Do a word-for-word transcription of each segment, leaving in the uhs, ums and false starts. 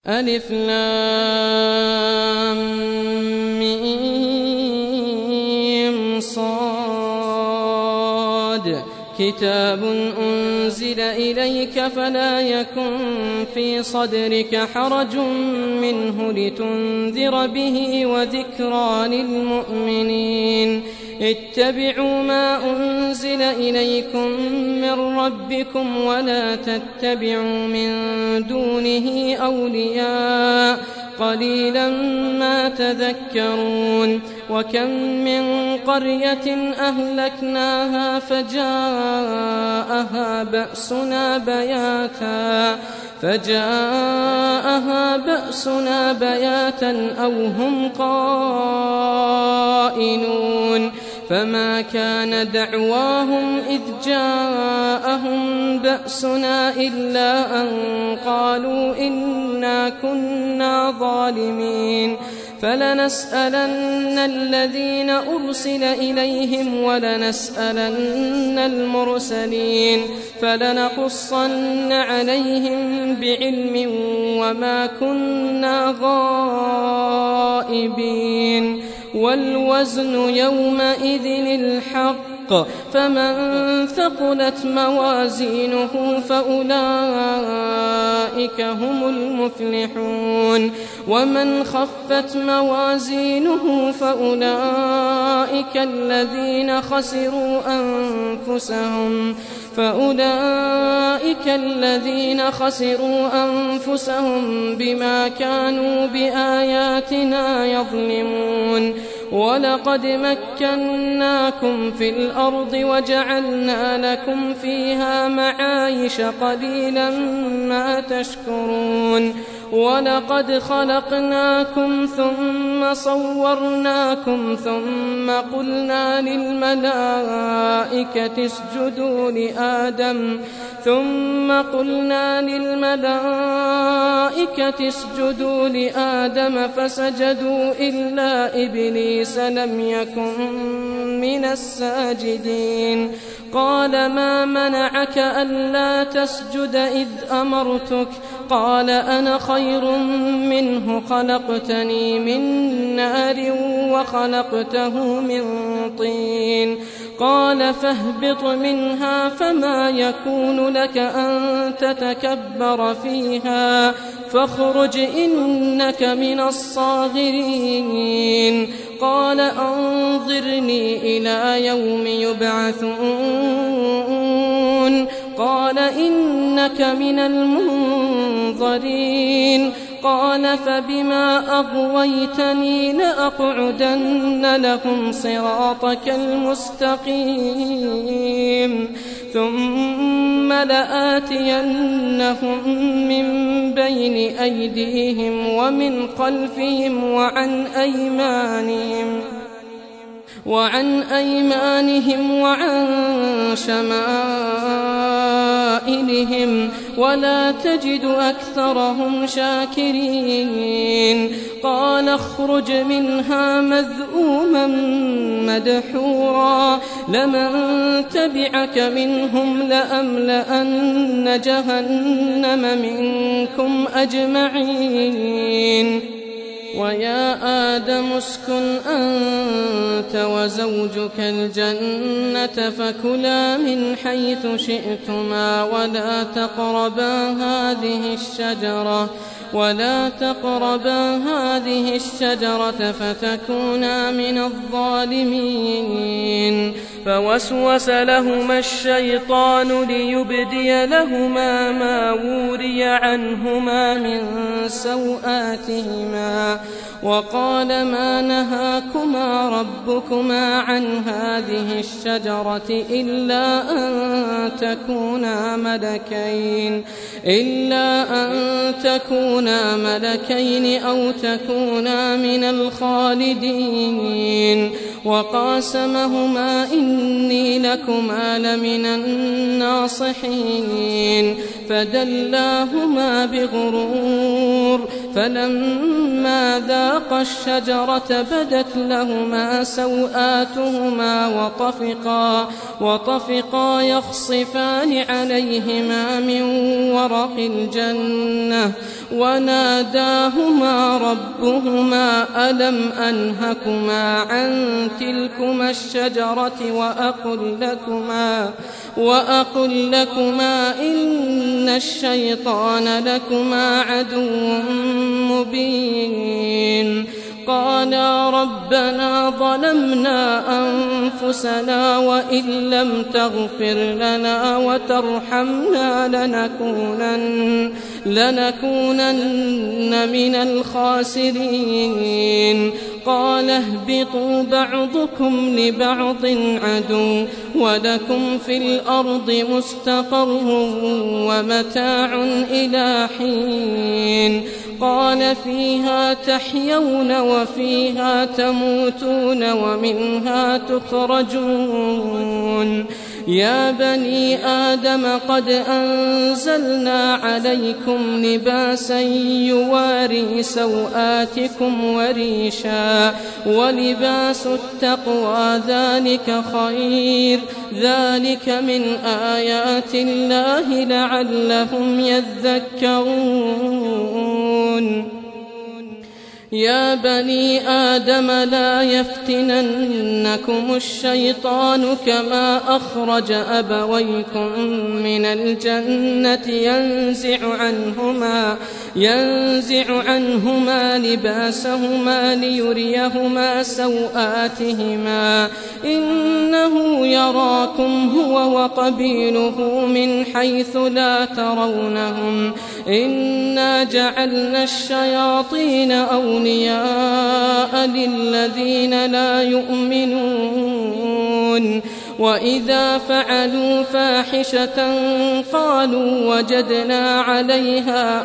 ألف لام ميم صاد كتاب أنزل إليك فلا يكن في صدرك حرج منه لتنذر به وذكرى للمؤمنين اتبعوا ما أنزل إليكم من ربكم ولا تتبعوا من دونه أولياء قليلا ما تذكرون وكم من قرية أهلكناها فجاءها بأسنا بياتا فجاءها بأسنا بياتا أو هم قائلون فما كان دعواهم إذ جاءهم بأسنا إلا أن قالوا إنا كنا ظالمين فلنسألن الذين أرسل إليهم ولنسألن المرسلين فلنقصن عليهم بعلم وما كنا غائبين والوزن يومئذ الحق فمن ثقلت موازينه فأولئك هم المفلحون ومن خفت موازينه فأولئك الذين خسروا أنفسهم فأولئك الذين خسروا أنفسهم بما كانوا بآياتنا يظلمون ولقد مكناكم في الأرض وجعلنا لكم فيها معايش قليلا ما تشكرون ولقد خلقناكم ثم صورناكم ثم قلنا للملائكة اسجدوا لآدم ثم قلنا للملائكة اسجدوا لآدم فسجدوا إلا إبليس لم يكن من الساجدين قال ما منعك ألا تسجد إذ أمرتك قال أنا خير منه خلقتني من نار وخلقته من طين قال فاهبط منها فما يكون لك أن تتكبر فيها فاخرج إنك من الصاغرين قال أنظرني إلى يوم يبعثون قال إنك من المنظرين قال فبما أغويتني لأقعدن لهم صراطك المستقيم ثم لآتينهم من بين أيديهم ومن خلفهم وعن أيمانهم وعن أيمانهم وعن شمائلهم ولا تجد أكثرهم شاكرين قال اخرج منها مذءوما مدحورا لمن تبعك منهم لأملأن جهنم منكم أجمعين ويا آدم اسكن أنت وزوجك الجنة فكلا من حيث شئتما ولا تقربا هذه الشجرة ولا تقربا هذه الشجرة فتكونا من الظالمين فوسوس لهما الشيطان ليبدي لهما ما وري عنهما من سوآتهما وقال ما نهاكما ربكما عن هذه الشجرة إلا أن تكونا ملكين إلا أن تكونا ملكين أو تكونا من الخالدين وقاسمهما إني لكما لمن الناصحين فدلاهما بغرور فلما ذاقا الشجرة بدت لهما سوآتهما وطفقا, وطفقا يخصفان عليهما من ورق الجنة وناداهما ربهما ألم أنهكما عن تلكما الشجرة وأقل لكما, وأقل لكما إن الشيطان لكما عدو مبين. قالا ربنا ظلمنا أنفسنا وإن لم تغفر لنا وترحمنا لنكونن, لنكونن من الخاسرين. قال اهبطوا بعضكم لبعض عدو ولكم في الأرض مستقر ومتاع إلى حين. قال فيها تحيون وفيها تموتون ومنها تخرجون. يا بني آدم قد أنزلنا عليكم لباسا يواري سوآتكم وريشا ولباس التقوى ذلك خير. ذلك من آيات الله لعلهم يذكرون. يا بني آدم لا يفتننكم الشيطان كما أخرج أبويكم من الجنة ينزع عنهما, ينزع عنهما لباسهما ليريهما سوآتهما. إنه يراكم هو وقبيله من حيث لا ترونهم. إنا جعلنا الشياطين أولياء للذين لا يؤمنون. وإذا فعلوا فاحشة قالوا وجدنا عليها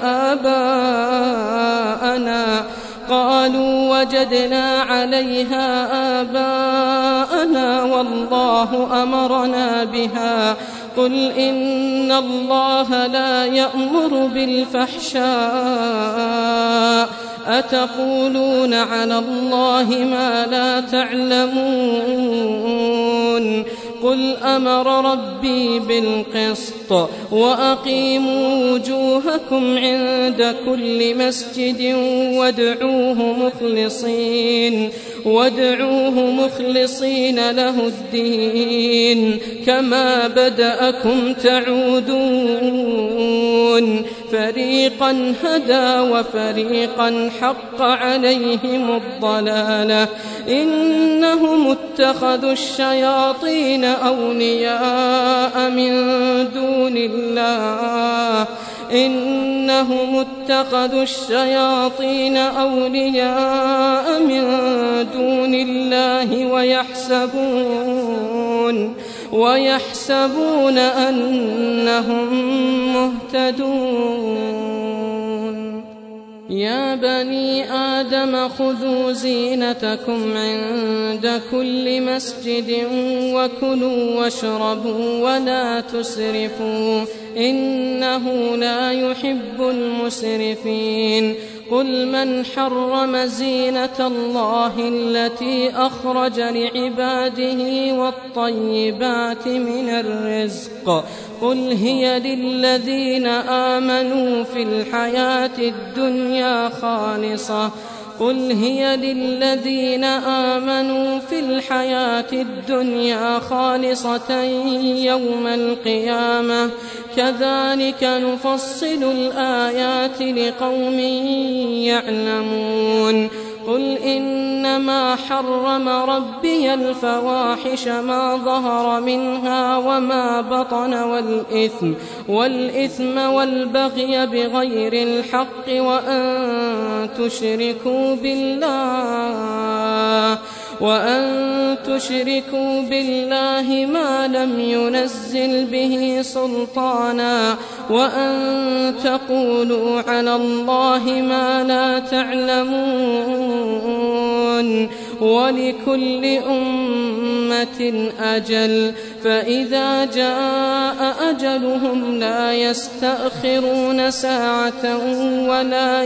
آباءنا قالوا وجدنا عليها آباءنا والله أمرنا بها. قل إن الله لا يأمر بالفحشاء أتقولون على الله ما لا تعلمون. قل أمر ربي بالقسط وأقيموا وجوهكم عند كل مسجد وادعوه مخلصين, وادعوه مخلصين له الدين كما بدأكم تعودون. فريقا هدى وفريقا حق عليهم الضلالة. إنهم اتخذوا الشياطين أولياء من دون الله إنهم اتخذوا الشياطين أولياء من دون الله ويحسبون ويحسبون أنهم مهتدون. يا بني آدم خذوا زينتكم عند كل مسجد وكلوا واشربوا ولا تسرفوا إنه لا يحب المسرفين. قل من حرم زينة الله التي أخرج لعباده والطيبات من الرزق قل هي للذين آمنوا في الحياة الدنيا خالصة قل هي للذين آمنوا في الحياة الدنيا خالصة يوم القيامة كذلك نفصل الآيات لقوم يعلمون. قل إنما حرم ربي الفواحش ما ظهر منها وما بطن والإثم والإثم والبغي بغير الحق وأن تشركوا بالله وأن تشركوا بالله ما لم ينزل به سلطانا وأن تقولوا على الله ما لا تعلمون. ولكل أمة أجل فإذا جاء أجلهم لا يستأخرون ساعة ولا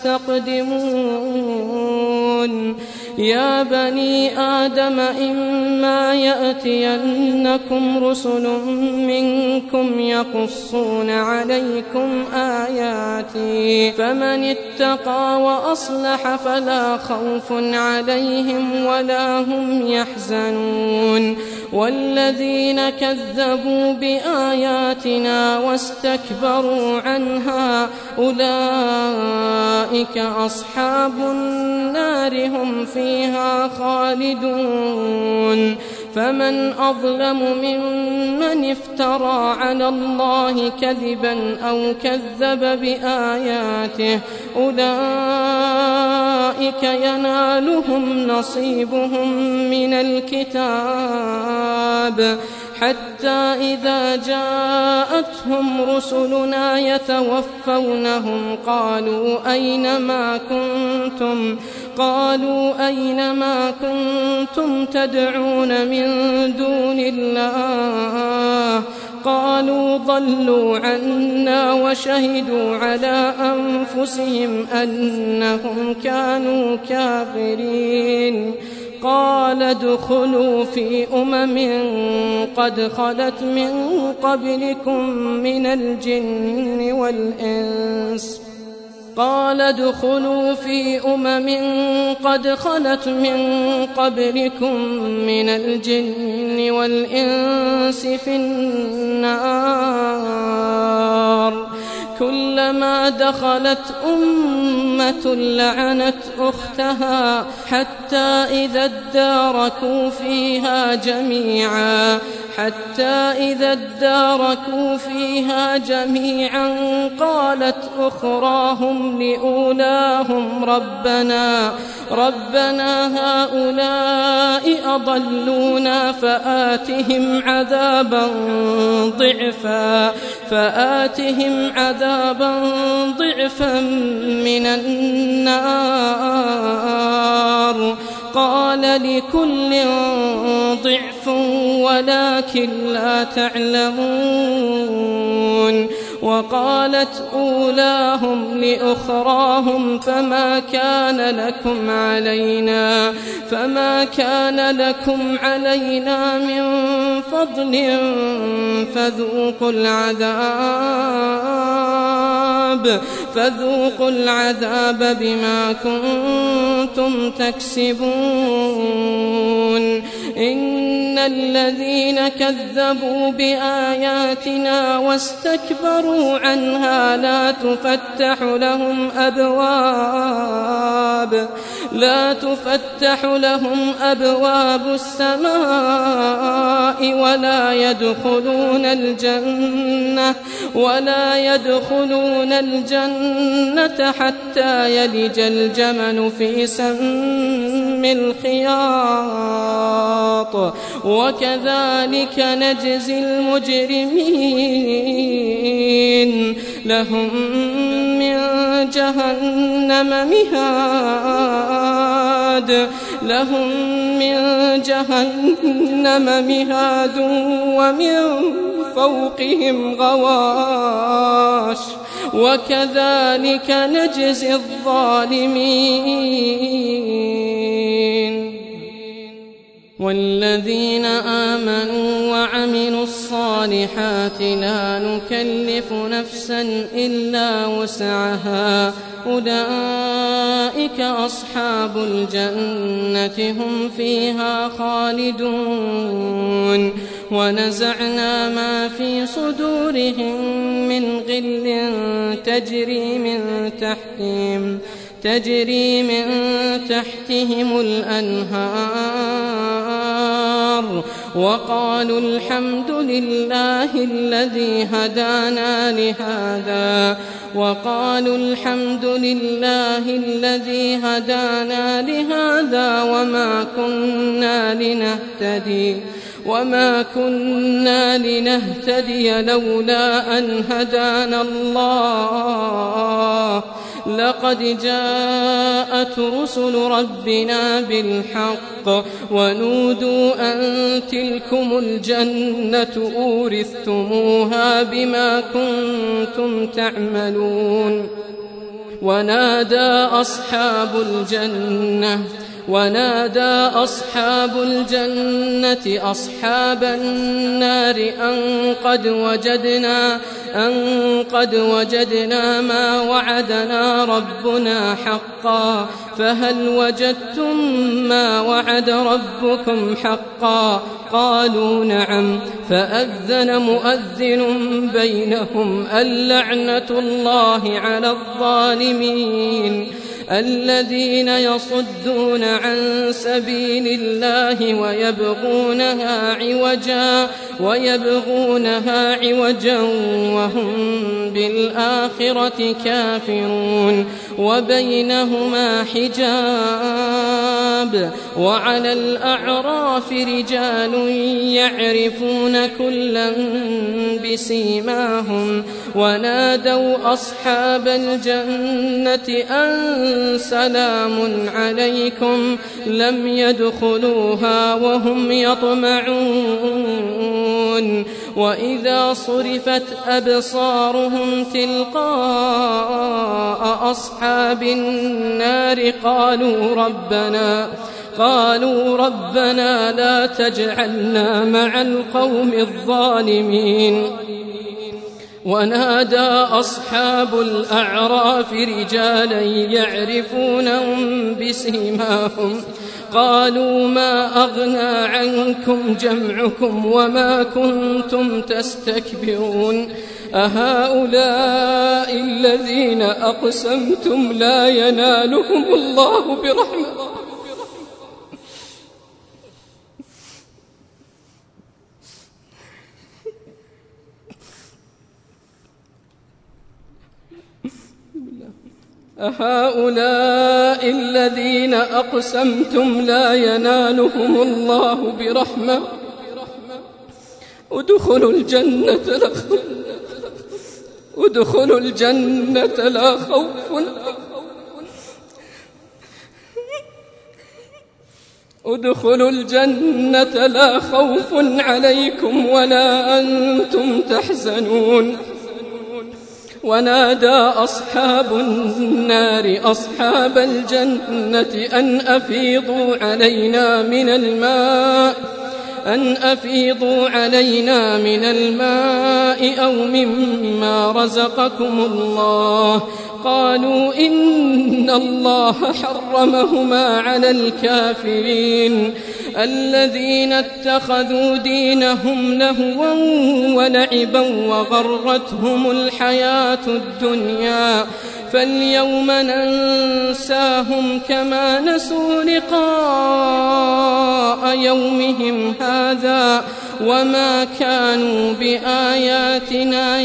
يستقدمون يا بني آدم إما يأتينكم رسل منكم يقصون عليكم آياتي فمن اتقى وأصلح فلا خوف عليهم ولا هم يحزنون والذين كذبوا بآياتنا واستكبروا عنها أولئك أصحاب النار هم فيها خالدون فمن أظلم ممن افترى على الله كذبا أو كذب بآياته أولئك ينالهم نصيبهم من الكتاب حتى إذا جاءتهم رسلنا يتوفونهم قالوا أين ما كنتم قالوا أين ما كنتم تدعون من دون الله قالوا ضلوا عنا وشهدوا على أنفسهم أنهم كانوا كافرين قال ادخلوا في أمم قد خلت من قبلكم من الجن والإنس قال ادخلوا في أمم قد خلت من قبلكم من الجن والإنس في النار كلما دخلت أمة لعنت أختها حتى إذا اداركوا فيها جميعا حتى إذا اداركوا فيها جميعا قالت أخراهم لأولاهم ربنا ربنا هؤلاء أضلونا فآتهم عذابا ضعفا فآتهم عذابا ضعفا من النار قال لكل ضعف ولكن لا تعلمون وقالت أولاهم لأخراهم فما كان لكم علينا فما كان لكم علينا من فضل فذوقوا العذاب فذوقوا العذاب بما كنتم تكسبون إن الذين كذبوا بآياتنا واستكبروا عنها لا تفتح لهم أبواب لا تفتح لهم أبواب السماء ولا يدخلون الجنة ولا يدخلون الجنة حتى يلج الجمل في سم الخياط وكذلك نجزي المجرمين لهم من جهنم مهاد لهم من جهنم مهاد ومن فوقهم غواش وكذلك نجزي الظالمين والذين آمنوا وعملوا الصالحات لا نكلف نفسا إلا وسعها أولئك أصحاب الجنة هم فيها خالدون ونزعنا ما في صدورهم من غل تجري من تحتهم تجري من تحتهم الأنهار وقالوا الحمد لله الذي هدانا لهذا وقالوا الحمد لله الذي هدانا لهذا وما كنا لنهتدي وما كنا لنهتدي لولا أن هدانا الله لقد جاءت رسل ربنا بالحق ونودوا أن تلكم الجنة أورثتموها بما كنتم تعملون ونادى أصحاب الجنة ونادى أصحاب الجنة أصحاب النار أن قد وجدنا أن قد وجدنا ما وعدنا ربنا حقا فهل وجدتم ما وعد ربكم حقا قالوا نعم فأذن مؤذن بينهم اللعنة الله على الظالمين الذين يصدون عن سبيل الله ويبغونها عوجا ويبغونها عوجا وهم بالآخرة كافرون وبينهما حجاب وعلى الأعراف رجال يعرفون كلا بسيماهم ونادوا أصحاب الجنة أن سلام عليكم لم يدخلوها وهم يطمعون وإذا صرفت أبصارهم تلقاء أصحاب النار قالوا ربنا قالوا ربنا لا تجعلنا مع القوم الظالمين ونادى أصحاب الأعراف رجالا يعرفونهم بسيماهم قالوا ما أغنى عنكم جمعكم وما كنتم تستكبرون أهؤلاء الذين أقسمتم لا ينالهم الله برحمة أهؤلاء الذين أقسمتم لا ينالهم الله برحمة ادخلوا الجنة لا خوف ادخلوا الجنة لا خوف ادخلوا الجنة لا خوف عليكم ولا أنتم تحزنون ونادى أصحاب النار أصحاب الجنة أن أفيضوا علينا من الماء أن أفيضوا علينا من الماء أو مما رزقكم الله قالوا إن الله حرمهما على الكافرين الذين اتخذوا دينهم لهوا ولعبا وغرتهم الحياة الدنيا فاليوم ننساهم كما نسوا لقاء يومهم هذا وما كانوا بآياتنا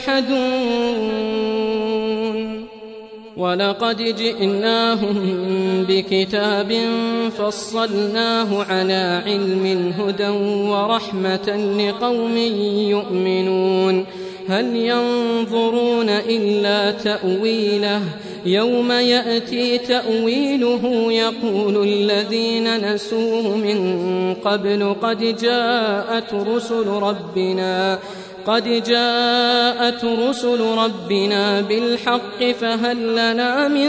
يجحدون ولقد جئناهم بكتاب فصلناه على علم هدى ورحمة لقوم يؤمنون هل ينظرون إلا تأويله يوم يأتي تأويله يقول الذين نسوه من قبل قد جاءت رسل ربنا قد جاءت رسل ربنا بالحق فهل لنا من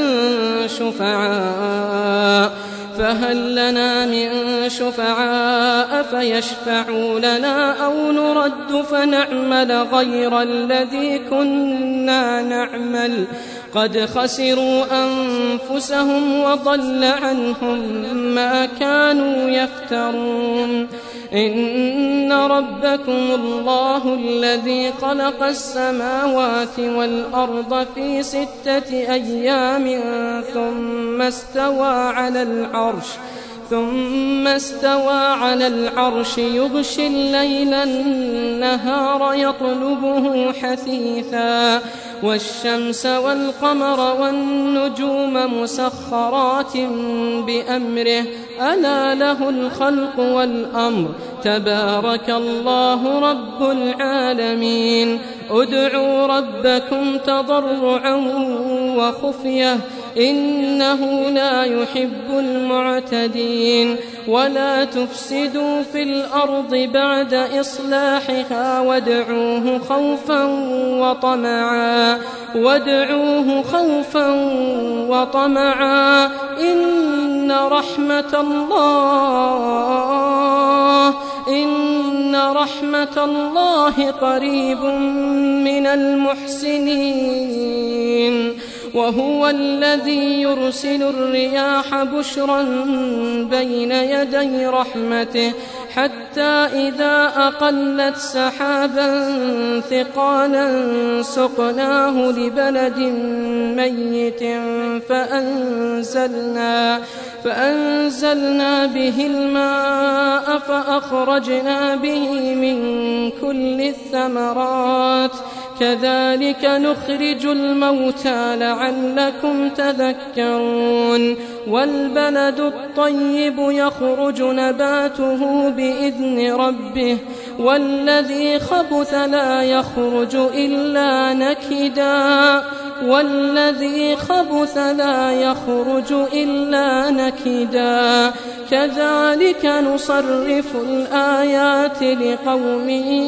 شفعاء فهل لنا من شفعاء فيشفعوا لنا أو نرد فنعمل غير الذي كنا نعمل قد خسروا أنفسهم وضل عنهم ما كانوا يفترون إن ربكم الله الذي خلق السماوات والأرض في ستة أيام ثم استوى على العرش ثم استوى على العرش يغشي الليل النهار يطلبه حثيثا والشمس والقمر والنجوم مسخرات بأمره ألا له الخلق والأمر تبارك الله رب العالمين ادعوا ربكم تضرعا وخفية إنه لا يحب المعتدين ولا تفسدوا في الأرض بعد إصلاحها وادعوه خوفا وطمعا وادعوه خوفا وطمعا إن رحمة الله إن رحمة الله قريب من المحسنين وهو الذي يرسل الرياح بشرا بين يدي رحمته حتى إذا أقلت سحابا ثقالا سقناه لبلد ميت فأنزلنا, فأنزلنا به الماء فأخرجنا به من كل الثمرات كذلك نخرج الموتى لعلكم تذكرون والبلد الطيب يخرج نباته بإذن ربه والذي خبث لا يخرج إلا نكدا والذي خبث لا يخرج إلا نكدا كذلك نصرف الآيات لقوم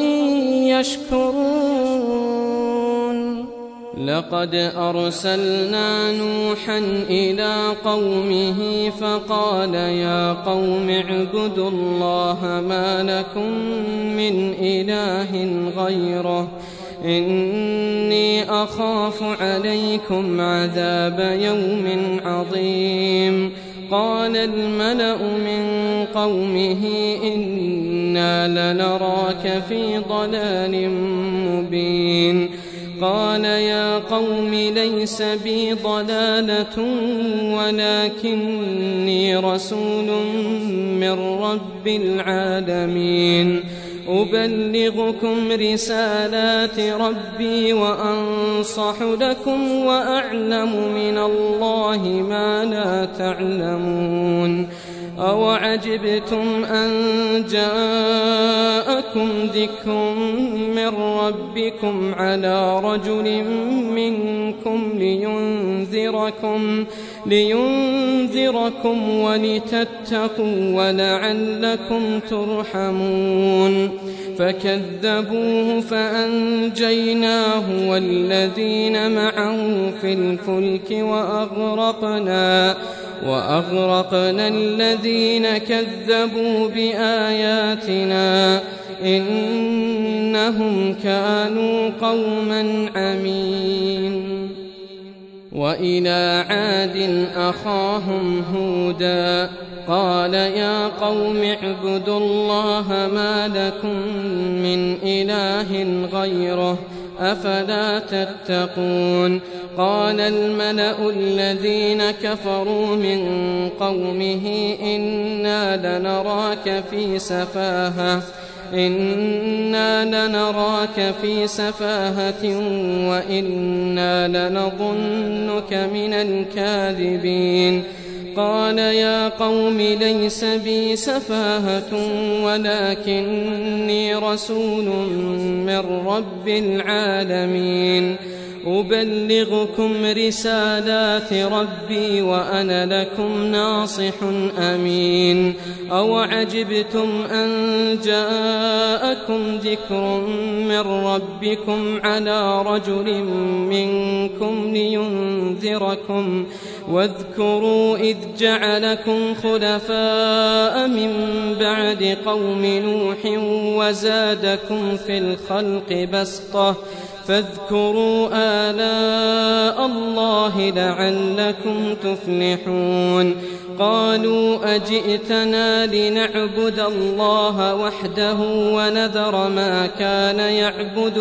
يشكرون لقد أرسلنا نوحا إلى قومه فقال يا قوم اعبدوا الله ما لكم من إله غيره إني أخاف عليكم عذاب يوم عظيم قال الملأ من قومه إنا لنراك في ضلال مبين قال يا قوم ليس بي ضلالة ولكني رسول من رب العالمين أبلغكم رسالات ربي وأنصح لكم وأعلم من الله ما لا تعلمون أوعجبتم أن جاءكم ذكر من ربكم على رجل منكم لينذركم, لينذركم ولتتقوا ولعلكم ترحمون فكذبوه فأنجيناه والذين معه في الفلك وأغرقنا وأغرقنا الذين كذبوا بآياتنا إنهم كانوا قوما عمين وإلى عاد أخاهم هودا قال يا قوم اعبدوا الله ما لكم من إله غيره أفلا تتقون قال الملأ الذين كفروا من قومه إنا لنراك في سفاهة إنا لنراك في سفاهة وإنا لنظنك من الكاذبين قال يا قوم ليس بي سفاهة ولكني رسول من رب العالمين أبلغكم رسالات ربي وأنا لكم ناصح أمين أوعجبتم أن جاءكم ذكر من ربكم على رجل منكم لينذركم واذكروا إذ جعلكم خلفاء من بعد قوم نوح وزادكم في الخلق بسطة فاذكروا آلاء الله لعلكم تفلحون قالوا أجئتنا لنعبد الله وحده ونذر ما كان يعبد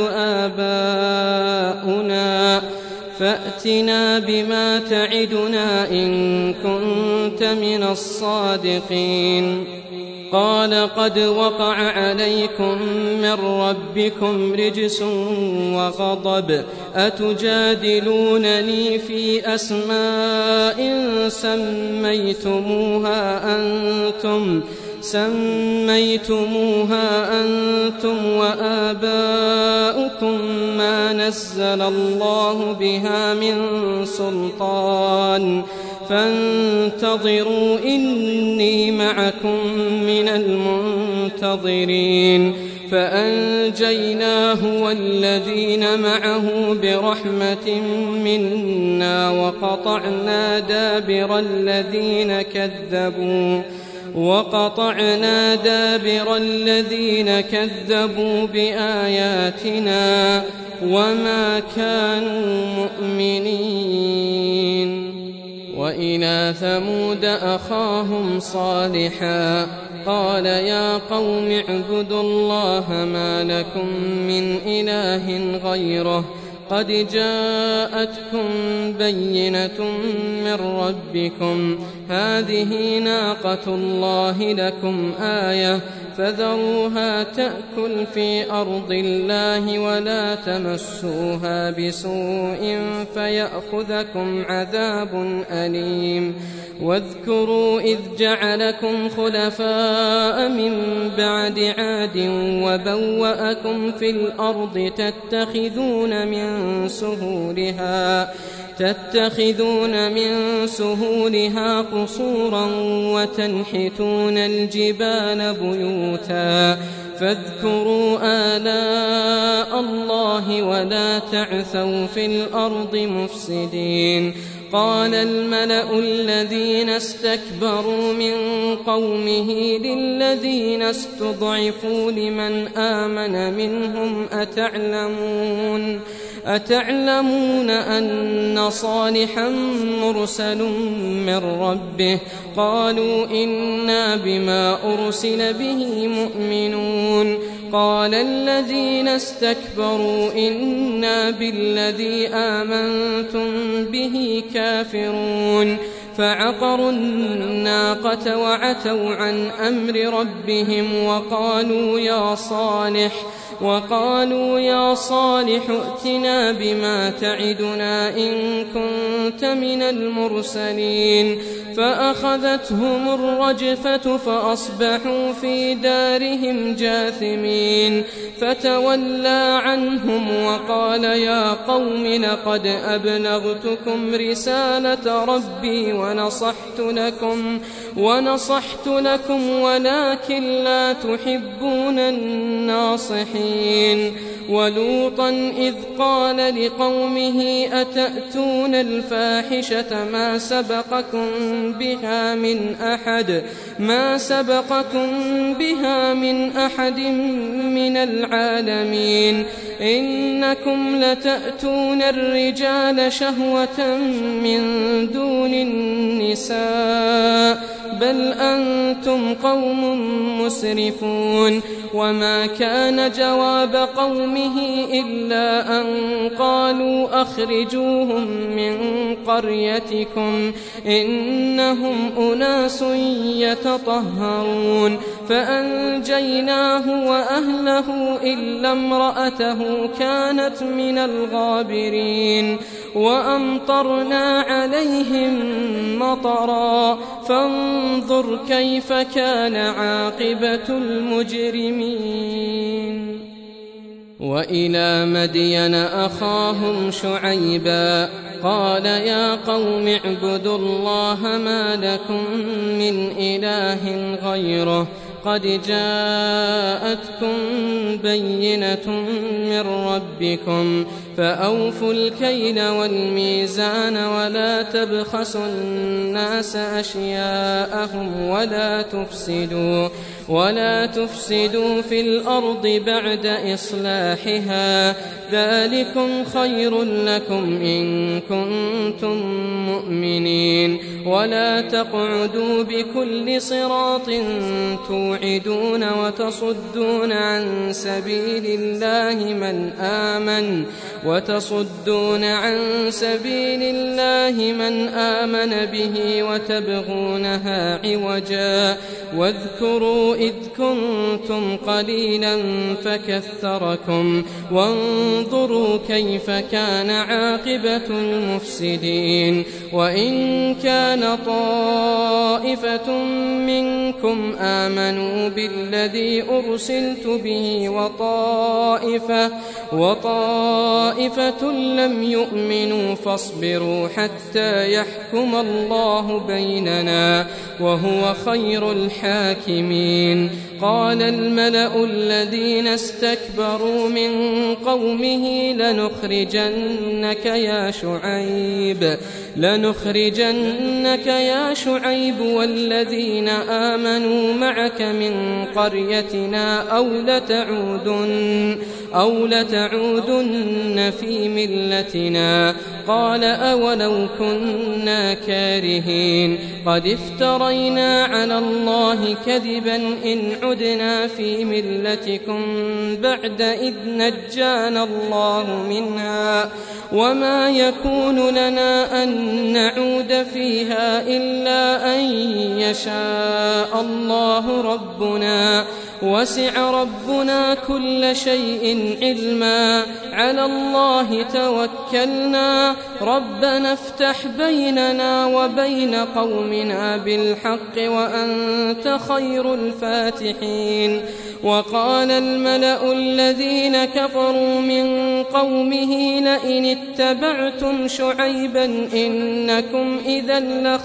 آباؤنا فأتنا بما تعدنا إن كنت من الصادقين قال قد وقع عليكم من ربكم رجس وغضب أتجادلونني في أسماء سميتموها أنتم سميتموها أنتم وآباؤكم ما نزل الله بها من سلطان فانتظروا إني معكم من المنتظرين فأنجيناه والذين معه برحمة منا وقطعنا دابر الذين كذبوا وقطعنا دابر الذين كذبوا بآياتنا وما كانوا مؤمنين. وإلى ثمود أخاهم صالحا قال يا قوم اعبدوا الله ما لكم من إله غيره قد جاءتكم بينة من ربكم هذه ناقة الله لكم آية فذروها تأكل في أرض الله ولا تمسوها بسوء فيأخذكم عذاب أليم. واذكروا إذ جعلكم خلفاء من بعد عاد وبوأكم في الأرض تتخذون من سهولها تتخذون من سهولها قصورا وتنحتون الجبال بيوتا فاذكروا آلاء الله ولا تعثوا في الأرض مفسدين. قال الملأ الذين استكبروا من قومه للذين استضعفوا لمن آمن منهم أتعلمون أتعلمون أن صالحا مرسل من ربه قالوا إنا بما أرسل به مؤمنون. قال الذين استكبروا إنا بالذي آمنتم به كافرون فعقروا الناقة وعتوا عن أمر ربهم وقالوا يا صالح وقالوا يا صالح ائتنا بما تعدنا إن كنت من المرسلين فأخذتهم الرجفة فأصبحوا في دارهم جاثمين فتولى عنهم وقال يا قوم لقد أبلغتكم رسالة ربي ونصحت لكم ونصحت لكم ولكن لا تحبون الناصحين. ولوطا إذ قال لقومه أتأتون الفاحشة ما سبقكم بها من أحد ما سبقكم بها من أحد من العالمين إنكم لتأتون الرجال شهوة من دون النساء بل أنتم قوم مسرفون. وما كان جواب قومه إلا أن قالوا أخرجوهم من قريتكم إنهم أناس يتطهرون فأنجيناه وأهله إلا امرأته كانت من الغابرين وأمطرنا عليهم مطرا فانظر كيف كان عاقبة المجرمين. وإلى مدين أخاهم شعيبا قال يا قوم اعبدوا الله ما لكم من إله غيره قد جاءتكم بينة من ربكم فأوفوا الكيل والميزان ولا تبخسوا الناس أشياءهم ولا تفسدوا ولا تفسدوا في الأرض بعد إصلاحها ذلكم خير لكم إن كنتم مؤمنين. ولا تقعدوا بكل صراط توعدون وتصدون عن سبيل الله من آمن وتصدون عن سبيل الله من آمن به وتبغونها عوجا واذكروا إذ كنتم قليلا فكثركم وانظروا كيف كان عاقبة المفسدين وإن كان طائفة منكم آمنوا بالذي أرسلت به وطائفة, وطائفة لم يؤمنوا فاصبروا حتى يحكم الله بيننا وهو خير الحاكمين. قال الملأ الذين استكبروا من قومه لنخرجنك يا شعيب لنخرجنك يا شعيب والذين آمنوا معك من قريتنا أو لتعودن, أو لتعودن في ملتنا. قال أولو كنا كارهين قد افترينا على الله كذبا إن عدنا في ملتكم بعد إذ نجانا الله منها وما يكون لنا أن نعود فيها إلا أن يشاء الله ربنا وسع ربنا كل شيء علما على الله توكلنا ربنا افتح بيننا وبين قومنا بالحق وأنت خير الفاتحين. وقال الملأ الذين كفروا من قومه لئن اتبعتم شعيبا إنكم إذا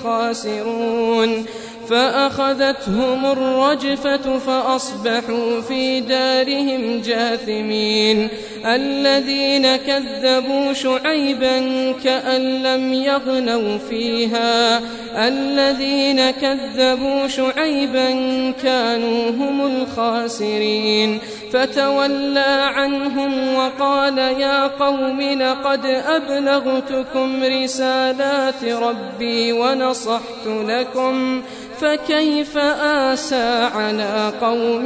لخاسرون فأخذتهم الرجفة فأصبحوا في دارهم جاثمين. الذين كذبوا شعيبا كأن لم يغنوا فيها الذين كذبوا شعيبا كانوا هم الخاسرين. فتولى عنهم وقال يا قوم لقد أبلغتكم رسالات ربي ونصحت لكم فكيف آسى على قوم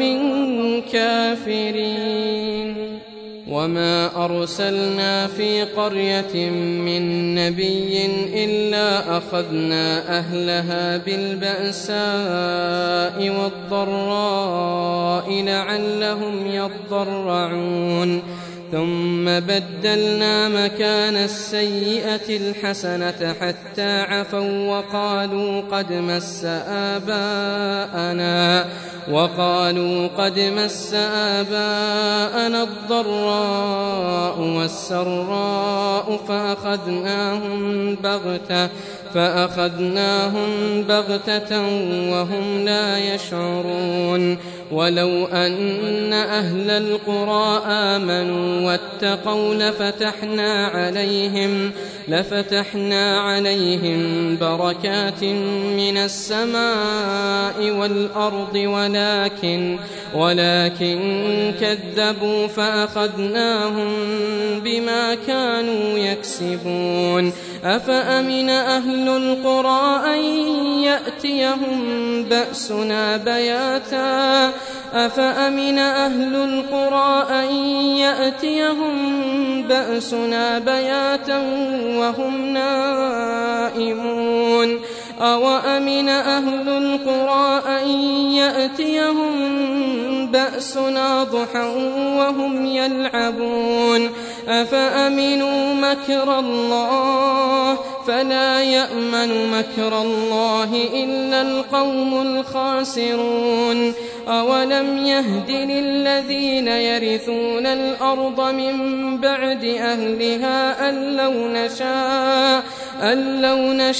كافرين. وما أرسلنا في قرية من نبي إلا أخذنا أهلها بالبأساء والضراء لعلهم يضرعون ثم بدلنا مكان السيئة الحسنة حتى عفوا وقالوا قد مس آباءنا وقالوا قد مس آباءنا الضراء والسراء فأخذناهم بغتة فأخذناهم بغتة وهم لا يشعرون. ولو أن أهل القرى آمنوا واتقوا لفتحنا عليهم لفتحنا عليهم بركات من السماء والأرض ولكن ولكن كذبوا فأخذناهم بما كانوا يكسبون. أفأمن أهل القرى أن يأتيهم بأسنا بياتا أفأمن أهل القرى أن يأتيهم بأسنا بياتا وهم نائمون أوأمن أهل القرى أن يأتيهم بأسنا ضحى وهم يلعبون أفأمنوا مكر الله فلا يأمن مكر الله إلا القوم الخاسرون. أولم يهد للذين يرثون الأرض من بعد أهلها أن لو نشاء أن لو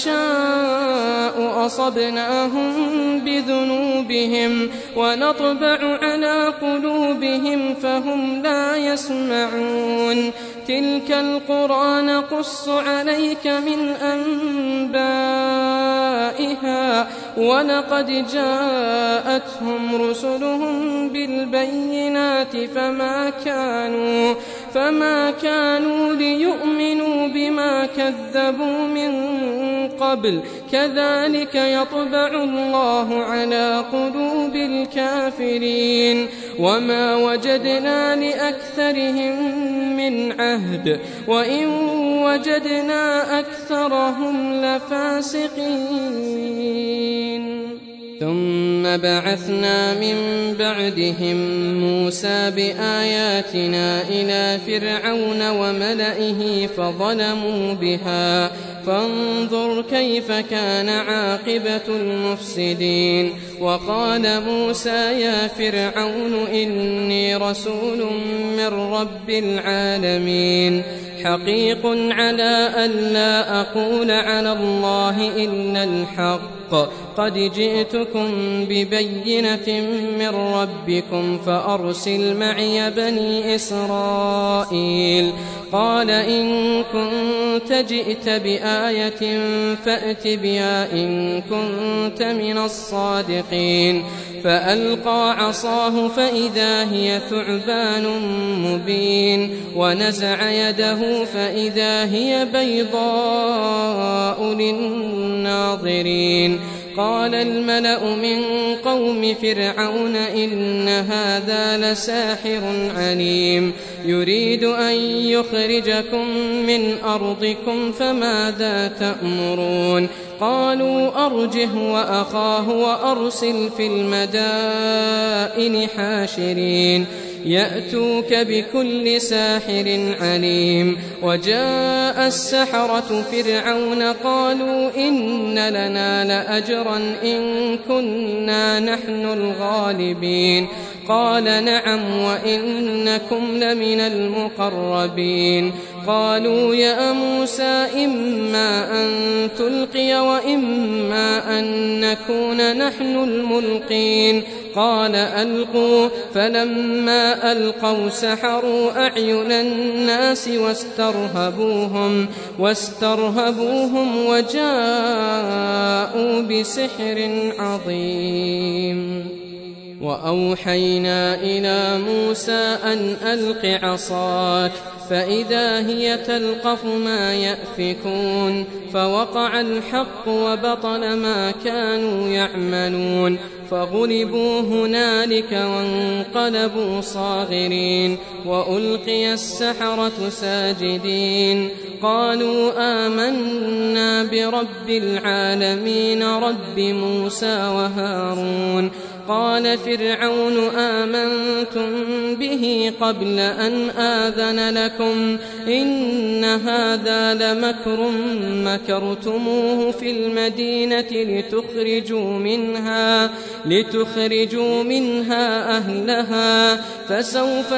نشاء أصبناهم بذنوبهم ونطبع على قلوبهم فهم لا يسمعون. تلك القرى نقص عليك من أنبائها ولقد جاءتهم رسلهم بالبينات فما كانوا فما كانوا ليؤمنوا بما كذبوا من قبل كذلك يطبع الله على قلوب الكافرين وما وجدنا لأكثرهم من عهد وإن وجدنا أكثرهم لفاسقين ثم بعثنا من بعدهم موسى بآياتنا إلى فرعون وملئه فظلموا بها فانظر كيف كان عاقبة المفسدين وقال موسى يا فرعون إني رسول من رب العالمين حقيق على ألا أقول على الله إلا الحق قد جئتكم ببينة من ربكم فأرسل معي بني إسرائيل قال إن كنت جئت بآية فأت بها إن كنت من الصادقين فألقى عصاه فإذا هي ثعبان مبين ونزع يده فإذا هي بيضاء للناظرين قال الملأ من قوم فرعون إن هذا لساحر عليم يريد أن يخرجكم من أرضكم فماذا تأمرون قالوا أرجه وأخاه وأرسل في المدائن حاشرين يأتوك بكل ساحر عليم وجاء السحرة فرعون قالوا إن لنا لأجرا إن كنا نحن الغالبين قال نعم وإنكم لمن المقربين قالوا يا موسى إما أن تلقي وإما أن نكون نحن الملقين قال ألقوا فلما ألقوا سحروا أعين الناس واسترهبوهم واسترهبوهم وجاءوا بسحر عظيم وأوحينا إلى موسى أن ألق عصاك فإذا هي تلقف ما يأفكون فوقع الحق وبطل ما كانوا يعملون فغلبوا هنالك وانقلبوا صاغرين وألقي السحرة ساجدين قالوا آمنا برب العالمين رب موسى وهارون قال فرعون آمنتم به قبل أن آذن لكم إن هذا لمكر مكرتموه في المدينة لتخرجوا منها لتخرجوا منها أهلها فسوف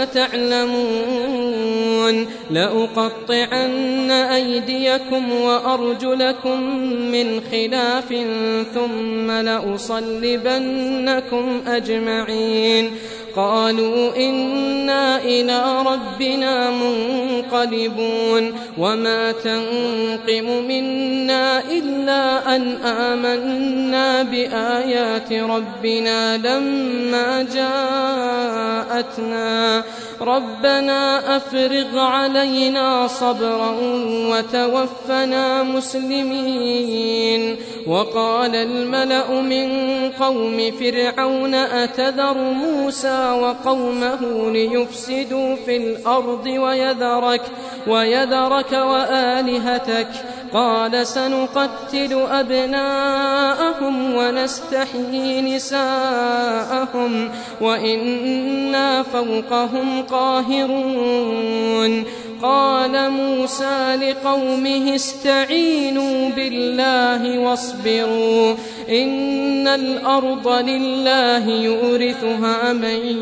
تعلمون لأقطعن أيديكم وأرجلكم من خلاف ثم لأصلبنكم أجمعين قالوا إنا إلى ربنا منقلبون وما تنقم منا إلا أن آمنا بآيات ربنا لما جاءتنا ربنا أفرغ علينا صبرا وتوفنا مسلمين وقال الملأ من قوم فرعون أتذر موسى وقومه ليفسدوا في الأرض ويذرك, ويذرك وآلهتك قال سنقتل أبناءهم ونستحيي نساءهم وإنا فوقهم قاهرون قال موسى لقومه استعينوا بالله واصبروا إن الأرض لله يورثها من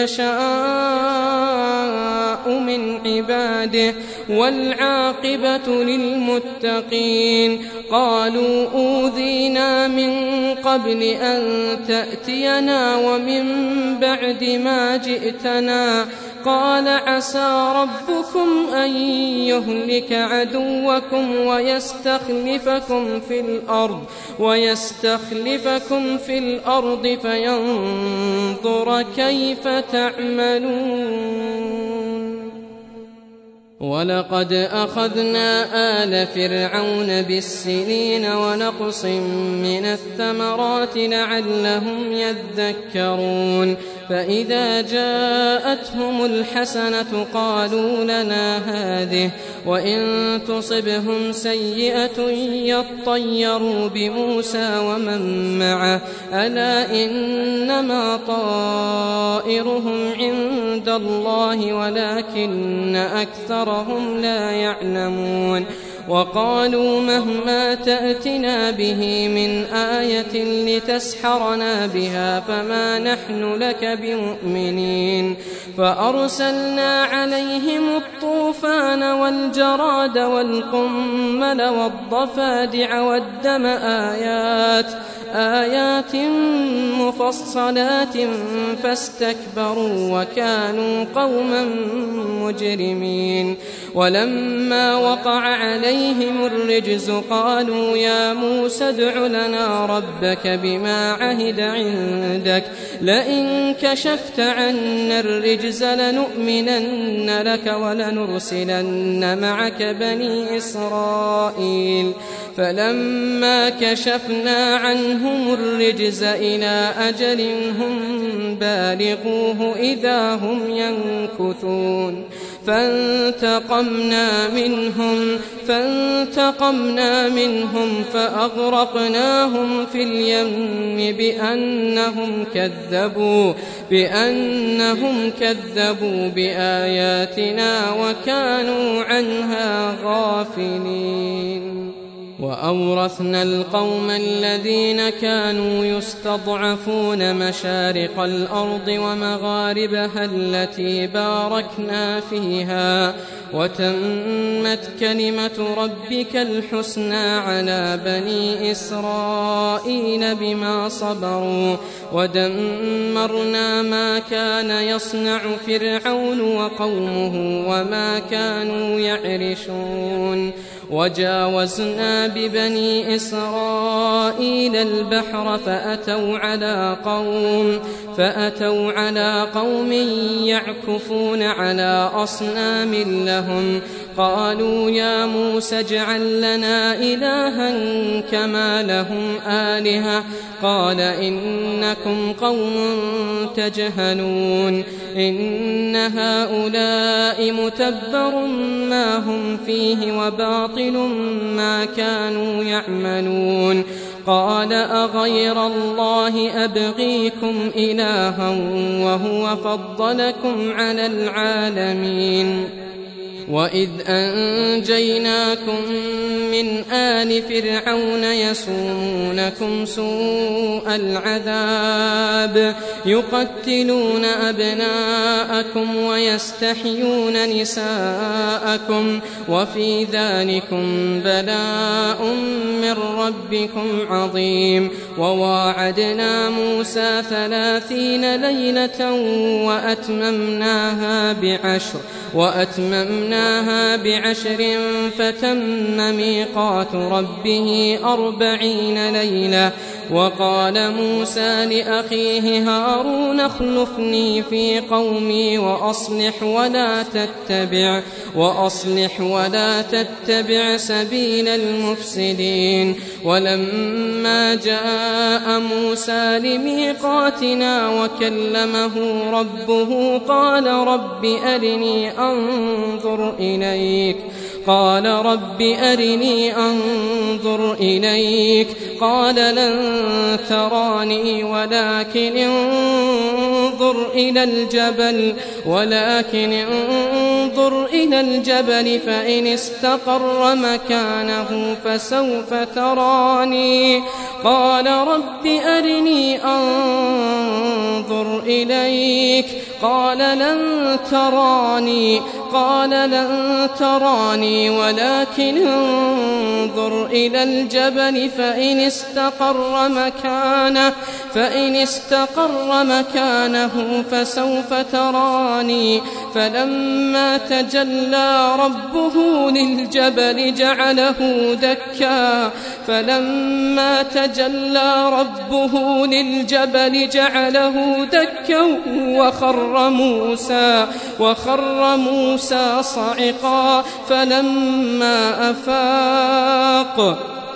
يشاء من عباده والعاقبة للمتقين قالوا أوذينا من قبل أن تأتينا ومن بعد ما جئتنا قال عسى ربكم أن يهلك عدوكم ويستخلفكم في الأرض ويستخلفكم في الأرض فينظر كيف تعملون. ولقد أخذنا آل فرعون بالسنين ونقص من الثمرات لعلهم يذكرون فإذا جاءتهم الحسنة قالوا لنا هذه وإن تصبهم سيئة يطيروا بموسى ومن معه ألا إنما طائرهم عند الله ولكن أكثرهم لا يعلمون وقالوا مهما تأتنا به من آية لتسحرنا بها فما نحن لك بمؤمنين فأرسلنا عليهم الطوفان والجراد والقمل والضفادع والدم آيات آيات مفصلات فاستكبروا وكانوا قوما مجرمين ولما وقع عليهم الرجز قالوا يا موسى ادع لنا ربك بما عهد عندك لئن كشفت عنا الرجز لنؤمنن لك ولنرسلن معك بني إسرائيل فلما كشفنا عنهم الرجز إلى أجل هم بالغوه إذا هم ينكثون فانتقمنا منهم فانتقمنا منهم فأغرقناهم في اليم بأنهم كذبوا بأنهم كذبوا بآياتنا وكانوا عنها غافلين وأورثنا القوم الذين كانوا يستضعفون مشارق الأرض ومغاربها التي باركنا فيها وتمت كلمة ربك الحسنى على بني إسرائيل بما صبروا ودمرنا ما كان يصنع فرعون وقومه وما كانوا يعرشون وجاوزنا ببني إسرائيل البحر فأتوا على قوم فأتوا على قوم يعكفون على أصنام لهم قالوا يا موسى اجعل لنا إلها كما لهم آلهة قال إنكم قوم تجهلون إن هؤلاء متبر ما هم فيه وباطل ما كانوا يعملون قال أغير الله أبغيكم إلها وهو فضلكم على العالمين وإذ أنجيناكم من آل فرعون يسومونكم سوء العذاب يقتلون أبناءكم ويستحيون نساءكم وفي ذلكم بلاء من ربكم عظيم وواعدنا موسى ثلاثين ليلة وأتممناها بعشر وأتممناها بعشر فتم ميقات ربه أربعين ليلة وقال موسى لأخيه هارون اخلفني في قومي وأصلح ولا تتبع وأصلح ولا تتبع سبيل المفسدين ولما جاء موسى لميقاتنا وكلمه ربه قال رب أرني أنظر إليك قال رب أرني أنظر إليك قال لن تراني ولكن انظر إلى الجبل ولكن انظر إلى الجبل فإن استقر مكانه فسوف تراني قال رب أرني أنظر إليك قال لن تراني قال لن تراني ولكن انظر إلى الجبل فإن استقر مكانه فإن استقر مكانه فسوف تراني فلما تجلى ربه للجبل جعله دكا فلما تجلى ربه للجبل جعله دكا وخر موسى وخر موسى صعقا فلما أفاق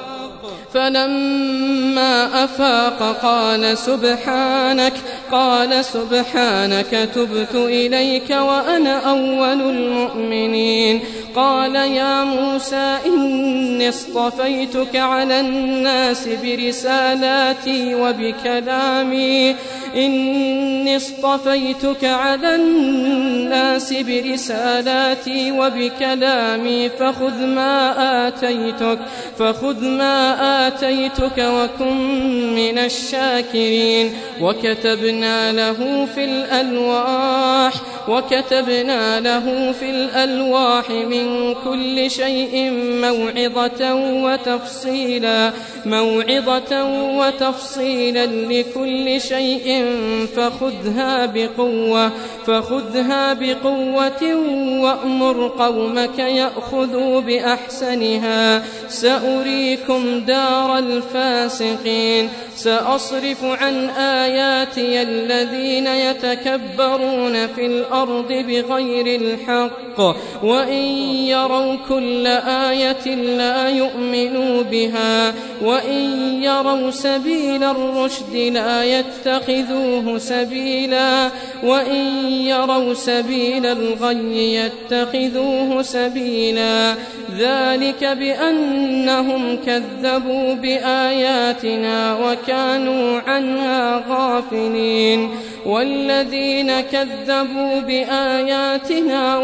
فلما أفاق قال سبحانك قال سبحانك تبت إليك وأنا أول المؤمنين قال يا موسى إني اصطفيتك على الناس برسالاتي وبكلامي إني اصطفيتك على الناس برسالاتي وبكلامي فخذ ما آتيتك فخذ ما آتيتك وكن من الشاكرين وكتبنا له في الألواح وكتبنا له في الألواح من كل شيء موعظة وتفصيلا موعظة وتفصيلا لكل شيء فخذها بقوة فخذها بقوة وأمر قومك يأخذوا بأحسنها سأريكم دار الفاسقين سأصرف عن آياتي الذين يتكبرون في الأرض بغير الحق وإن يروا كل آية لا يؤمنوا بها وإن يروا سبيل الرشد لا يتخذوه سبيلا وإن يروا سبيل الغي يتخذوه سبيلا ذلك بأنهم كذبوا بآياتنا وكانوا عنها غافلين والذين كذبوا بآياتنا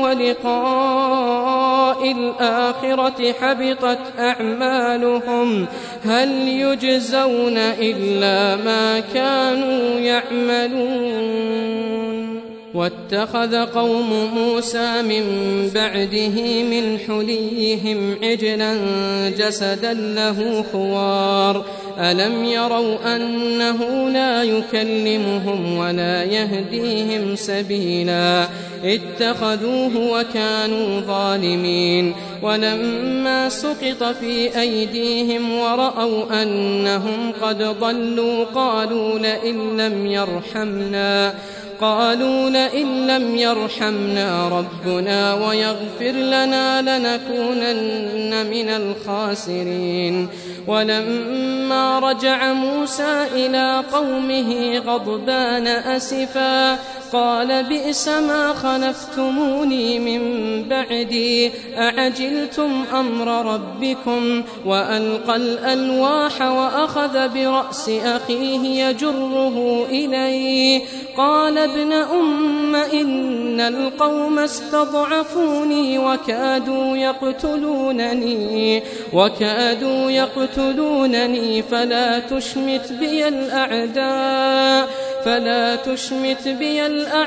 ولقاء الآخرة حبطت أعمالهم هل يجزون إلا ما كانوا يعملون واتخذ قوم موسى من بعده من حليهم عجلا جسدا له خوار ألم يروا أنه لا يكلمهم ولا يهديهم سبيلا اتخذوه وكانوا ظالمين ولما سقط في أيديهم ورأوا أنهم قد ضلوا قالوا لئن لم يرحمنا قالوا لئن لم يرحمنا ربنا ويغفر لنا لنكونن من الخاسرين ولما رجع موسى إلى قومه غضبان أسفا قال بئس ما خلفتموني من بعدي أعجلتم أمر ربكم وألقى الألواح وأخذ برأس أخيه يجره إليه قال ابن أم إن القوم استضعفوني وكادوا يقتلونني وكادوا يقتلونني فلا تشمت بي الأعداء فلا تشمت بي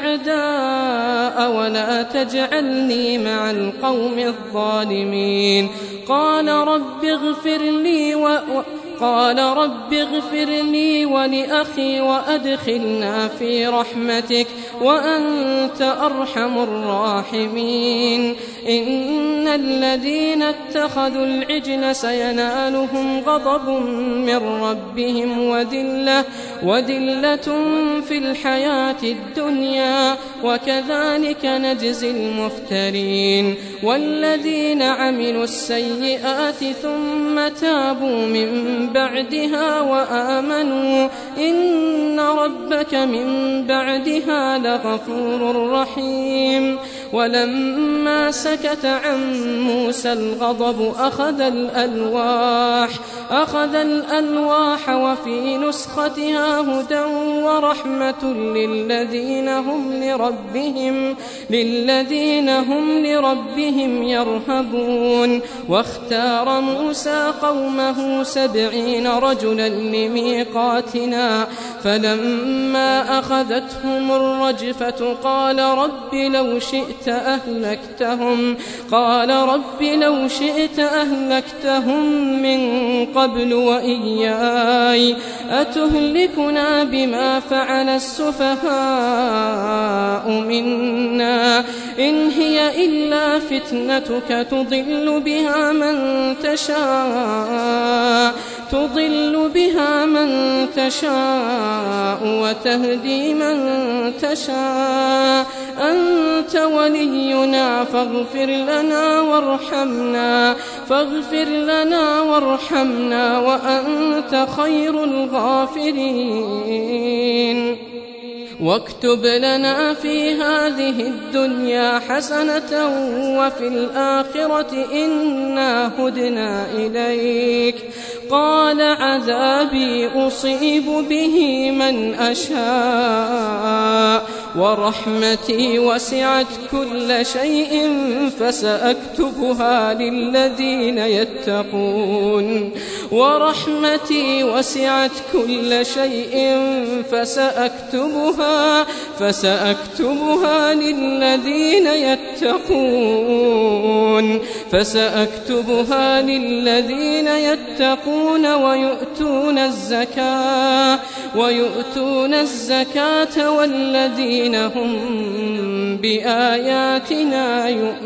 الأعداء ولا تجعلني مع القوم الظالمين قال رب اغفر لي و قال رب اغفر لي ولأخي وأدخلنا في رحمتك وأنت أرحم الراحمين إن الذين اتخذوا العجل سينالهم غضب من ربهم وذلة وذلة في الحياة الدنيا وكذلك نجزي المفترين والذين عملوا السيئات ثم تابوا من بعدها وآمنوا إن ربك من بعدها لغفور رحيم ولما سكت عن موسى الغضب أخذ الألواح أخذ الألواح وفي نسختها هدى ورحمة للذين هم لربهم للذين هم لربهم يرهبون واختار موسى قومه سبعين رجلا لميقاتنا فلما أخذتهم الرجفة قال رب لو شئت أهلكتهم قال رب لو شئت أهلكتهم من قبل وإياي أتهلكنا بما فعل السفهاء منا إن هي إلا فتنتك تضل بها من تشاء تضل بها من تشاء وتهدي من تشاء أنت ولينا فاغفر لنا وارحمنا فاغفر لنا وارحمنا وأنت خير الغافرين واكتب لنا في هذه الدنيا حسنة وفي الآخرة إنا هدنا إليك قال عذابي أصيب به من أشاء ورحمتي وسعت كل شيء فسأكتبها للذين يتقون ورحمتي وسعت كل شيء فسأكتبها فسأكتبها للذين يتقون فسأكتبها للذين يتقون ويؤتون الزكاة ويؤتون الزكاة والذين هم بآياتنا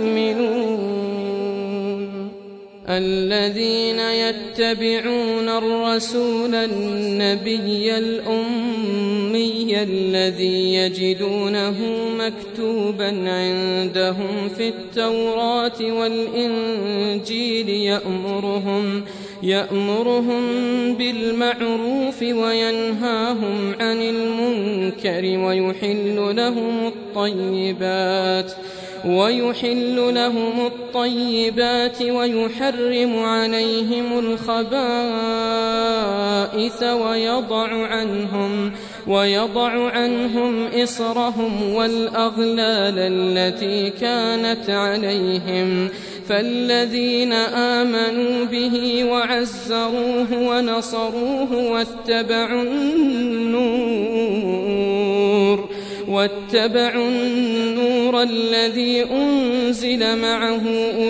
يؤمنون الذين يتبعون الرسول النبي الأمي الذي يجدونه مكتوبا عندهم في التوراة والإنجيل يأمرهم يأمرهم بالمعروف وينهاهم عن المنكر ويحل لهم الطيبات ويحل لهم الطيبات ويحرم عليهم الخبائث ويضع عنهم ويضع عنهم إصرهم والأغلال التي كانت عليهم فالذين آمنوا به وعزروه ونصروه واتبعوا النور واتبعوا النور الذي أنزل معه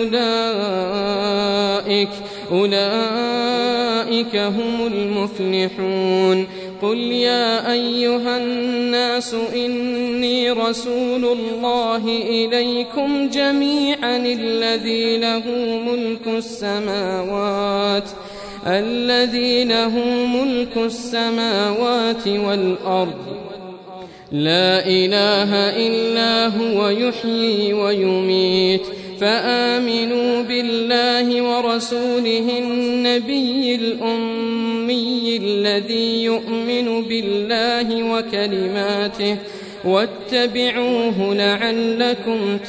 أولئك أولئك هم المفلحون قل يا أيها الناس إني رسول الله إليكم جميعا الذي له ملك السماوات الذي له ملك السماوات والأرض لا إله إلا هو يحيي ويميت فآمنوا بالله ورسوله النبي الأمي الذي يؤمن بالله وكلماته واتبعوه لعلكم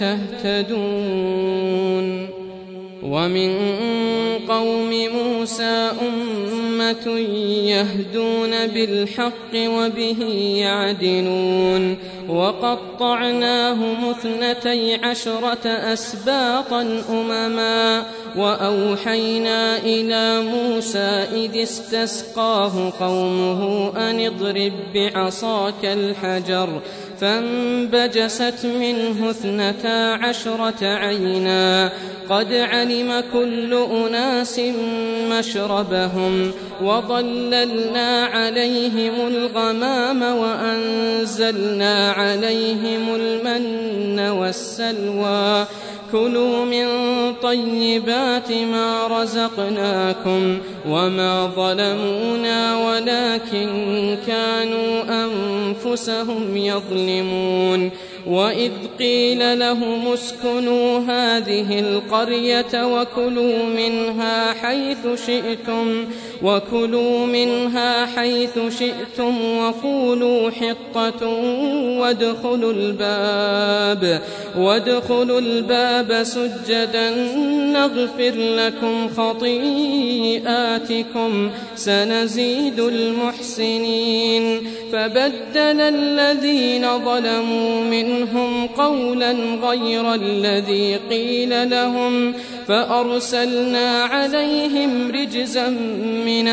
تهتدون ومن قوم موسى أمة يهدون بالحق وبه يعدلون وقطعناهم اثنتي عشرة أسباطا أمما وأوحينا إلى موسى إذ استسقاه قومه أن اضرب بعصاك الحجر فانبجست منه اثنتا عشرة عينا قد علم كل أناس مشربهم وظللنا عليهم الغمام وأنزلنا عليهم المن والسلوى كلوا من طيبات ما رزقناكم وما ظلمونا ولكن كانوا أنفسهم يظلمون وإذ قيل لهم اسكنوا هذه القرية وكلوا منها حيث شئتم وكلوا منها حيث شئتم وقولوا حطة وادخلوا الباب وادخلوا الباب سجدا نغفر لكم خطيئاتكم سنزيد المحسنين فبدل الذين ظلموا منهم قولا غير الذي قيل لهم فأرسلنا عليهم رجزا من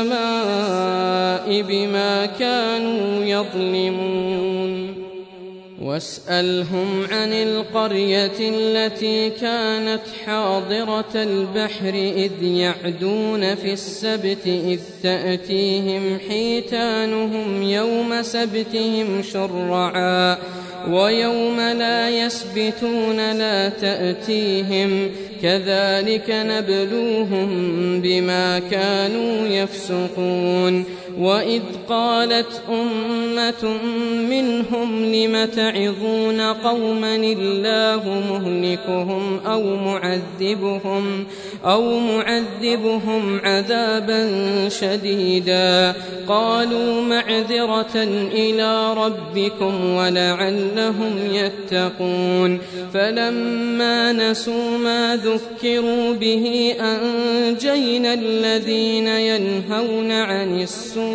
السماء بما كانوا يظلمون واسألهم عن القرية التي كانت حاضرة البحر إذ يعدون في السبت إذ تأتيهم حيتانهم يوم سبتهم شرعا ويوم لا يسبتون لا تأتيهم كذلك نبلوهم بما كانوا يفسقون وإذ قالت أمة منهم لم تعظون قوما الله مهلكهم أو معذبهم أو معذبهم عذابا شديدا قالوا معذرة إلى ربكم ولعلهم يتقون فلما نسوا ما ذكروا به أنجينا الذين ينهون عن السوء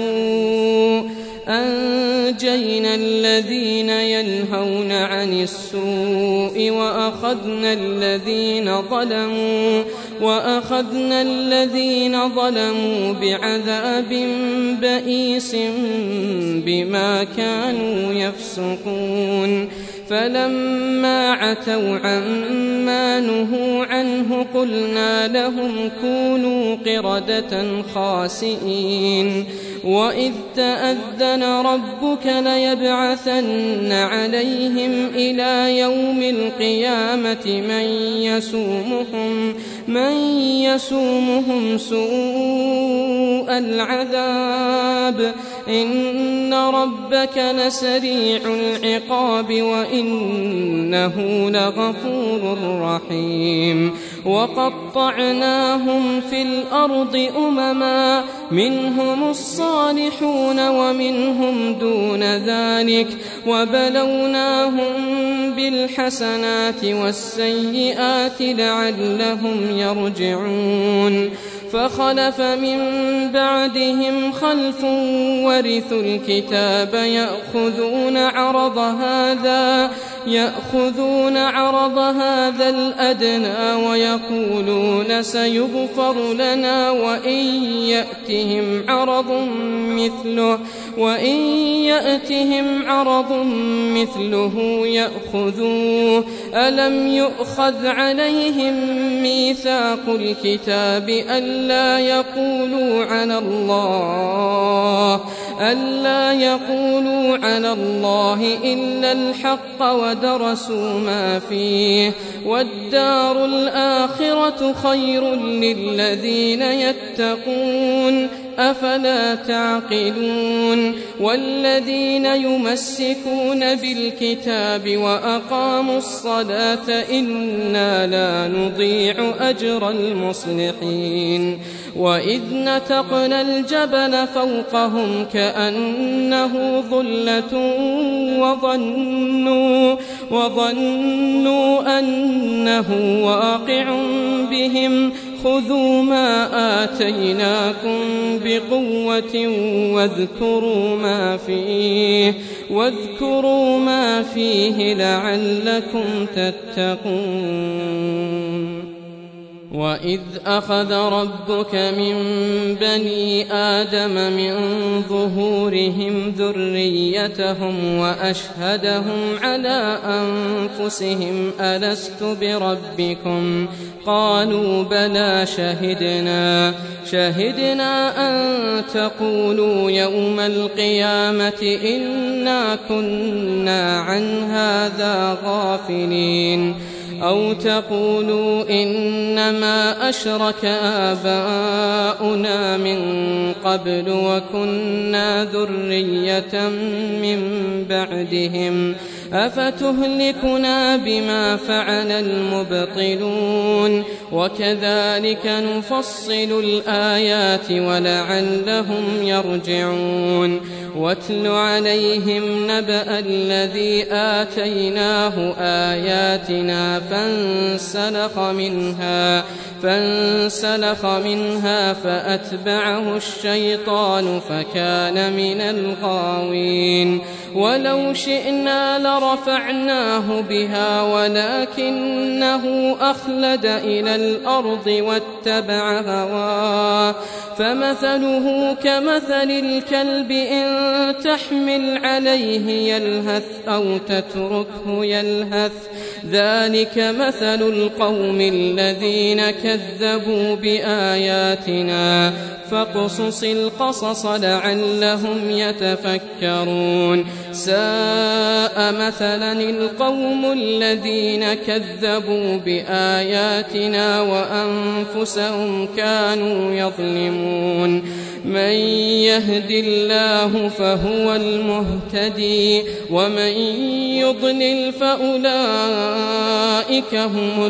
أنجينا الذين ينهون عن السوء وأخذنا الذين ظلموا وأخذنا الذين ظلموا بعذاب بئيس بما كانوا يفسقون فلما عتوا عما نهوا عنه قلنا لهم كونوا قردة خاسئين وإذ تأذن ربك ليبعثن عليهم إلى يوم القيامة من يسومهم من يسومهم سوء العذاب إن ربك لسريع العقاب وإنه لغفور رحيم وقطعناهم في الأرض أمما منهم الصالحون ومنهم دون ذلك وبلوناهم بالحسنات والسيئات لعلهم يرجعون فخلف من بعدهم خلف ورثوا الكتاب يأخذون عرض هذا يأخذون عرض هذا الأدنى ويقولون سيغفر لنا وإن يأتهم عرض مثله وإن يأتهم عرض مثله يأخذوه ألم يؤخذ عليهم ميثاق الكتاب ألا يقولوا على الله ألا يقولوا على الله إلا الحق ودرسوا ما فيه والدار الآخرة خير للذين يتقون أفلا تعقلون والذين يمسكون بالكتاب وأقاموا الصلاة إنا لا نضيع أجر المصلحين وإذ نتقنا الجبل فوقهم كأنه ظلة وظنوا, وظنوا أنه واقع بهم خذوا ما آتيناكم بقوة واذكروا ما فيه واذكروا ما فيه لعلكم تتقون وإذ أخذ ربك من بني آدم من ظهورهم ذريتهم وأشهدهم على أنفسهم ألست بربكم قالوا بلى شهدنا شهدنا أن تقولوا يوم القيامة إنا كنا عن هذا غافلين أو تقولوا إنما أشرك آباؤنا من قبل وكنا ذرية من بعدهم أفتهلكنا بما فعل المبطلون وكذلك نفصل الآيات ولعلهم يرجعون واتل عليهم نبأ الذي آتيناه آياتنا فانسلخ منها فانسلخ منها فأتبعه الشيطان فكان من الغاوين ولو شئنا لرفعناه بها ولكنه أخلد إلى الأرض واتبع هواه فمثله كمثل الكلب إن تحمل عليه يلهث أو تتركه يلهث ذلك مثل القوم الذين كذبوا بآياتنا فاقصص القصص لعلهم يتفكرون ساء مثلا القوم الذين كذبوا بآياتنا وأنفسهم كانوا يظلمون من يهد الله فهو المهتدي ومن يضلل فأولئك هم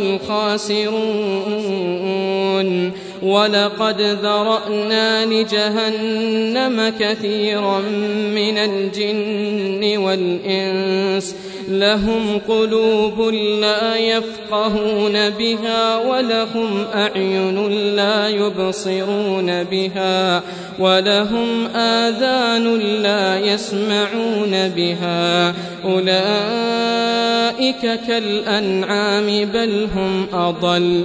الخاسرون ولقد ذرأنا لجهنم كثيرا من الجن والإنس لهم قلوب لا يفقهون بها ولهم أعين لا يبصرون بها ولهم آذان لا يسمعون بها أولئك كالأنعام بل هم أضل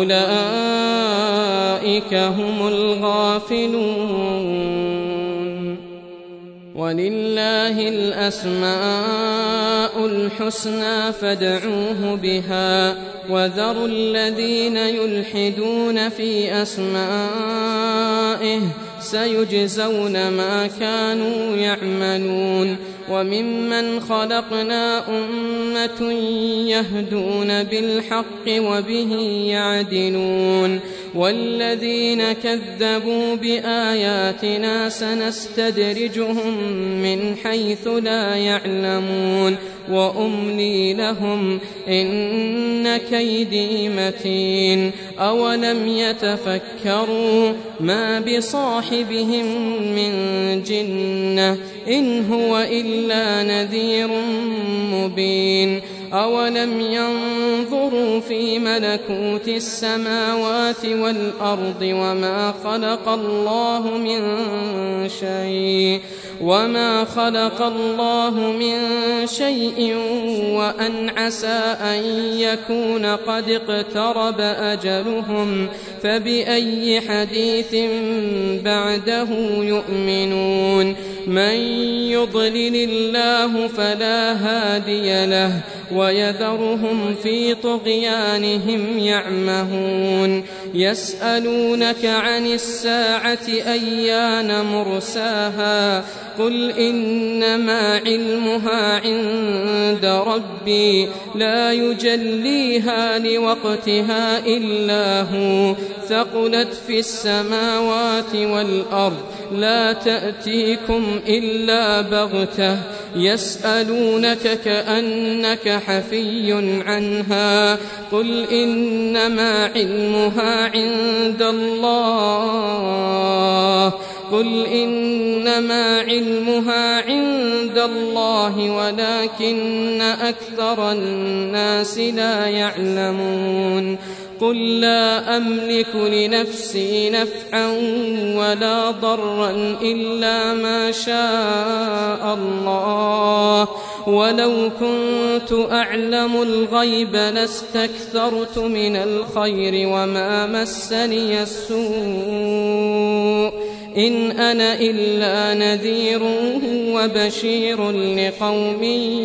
أولئك هم الغافلون ولله الأسماء الحسنى فادعوه بها وذروا الذين يلحدون في أسمائه سيجزون ما كانوا يعملون وممن خلقنا أمة يهدون بالحق وبه يعدلون والذين كذبوا بآياتنا سنستدرجهم من حيث لا يعلمون وأملي لهم إن كيدي متين أولم يتفكروا ما بصاحبهم من جنة إن هو إلا نذير مبين أولم ينظروا في ملكوت السماوات والأرض وما خلق الله من شيء وما خلق الله من شيء وأن عسى أن يكون قد اقترب أجلهم فبأي حديث بعده يؤمنون من يضلل الله فلا هادي له ويذرهم في طغيانهم يعمهون يسألونك عن الساعة أيان مرساها قل إنما علمها عند ربي لا يجليها لوقتها إلا هو ثقلت في السماوات والأرض لا تأتيكم إلا بغتة يسألونك كأنك حفي عنها قل إنما علمها عند الله قل إنما علمها عند الله ولكن أكثر الناس لا يعلمون قل لا أملك لنفسي نفعا ولا ضرا إلا ما شاء الله ولو كنت أعلم الغيب لاستكثرت من الخير وما مسني السوء إن أنا إلا نذير وبشير لقوم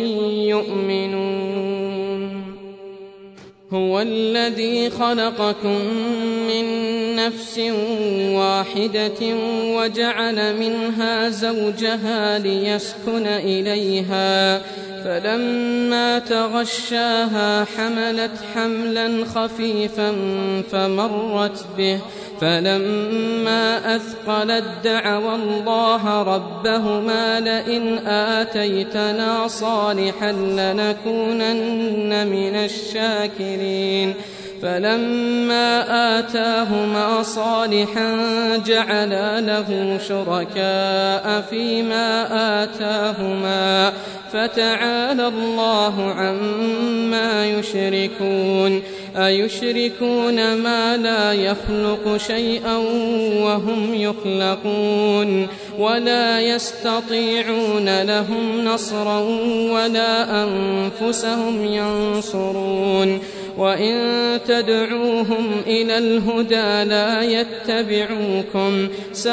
يؤمنون هو الذي خلقكم من نفس واحدة وجعل منها زوجها ليسكن إليها فلما تغشاها حملت حملا خفيفا فمرت به فلما أثقلت دعوا الله ربهما لئن آتيتنا صالحا لنكونن من الشاكرين فلما آتاهما صالحا جعلا له شركاء فيما آتاهما فتعالى الله عما يشركون أيشركون ما لا يخلق شيئا وهم يخلقون ولا يستطيعون لهم نصرا ولا أنفسهم ينصرون وإن تدعوهم إلى الهدى لا يتبعوكم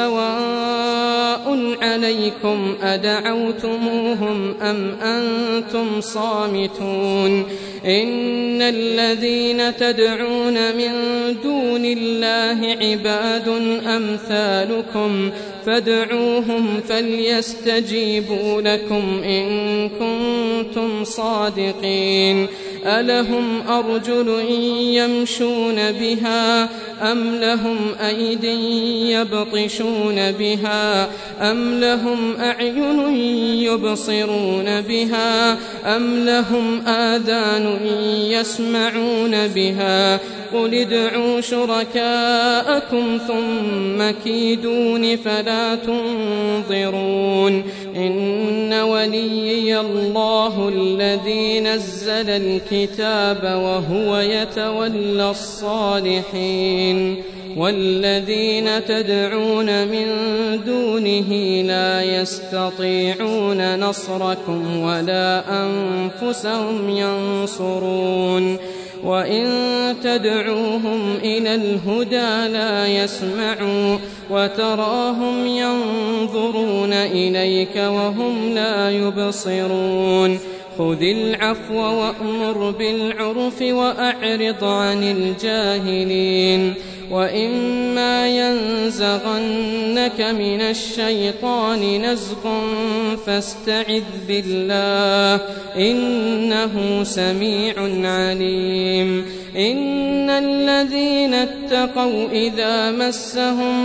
سواء عليكم أدعوتموهم أم أنتم صامتون إن الذين تدعون من دون الله عباد أمثالكم فادعوهم فليستجيبوا لكم إن كنتم صادقين ألهم أرجل يمشون بها أم لهم أيد يبطشون بها أم لهم أعين يبصرون بها أم لهم آذان يسمعون بها قل ادعوا شركاءكم ثم كيدون فلا تنظرون إن وليي الله الذي نزل الكتاب وهو يتولى الصالحين والذين تدعون من دونه لا يستطيعون نصركم ولا أنفسهم ينصرون وإن تدعوهم إلى الهدى لا يسمعوا وتراهم ينظرون إليك وهم لا يبصرون خذ العفو وأمر بالعرف وأعرض عن الجاهلين وإما ينزغنك من الشيطان نزغ فاستعذ بالله إنه سميع عليم إن الذين اتقوا إذا مسهم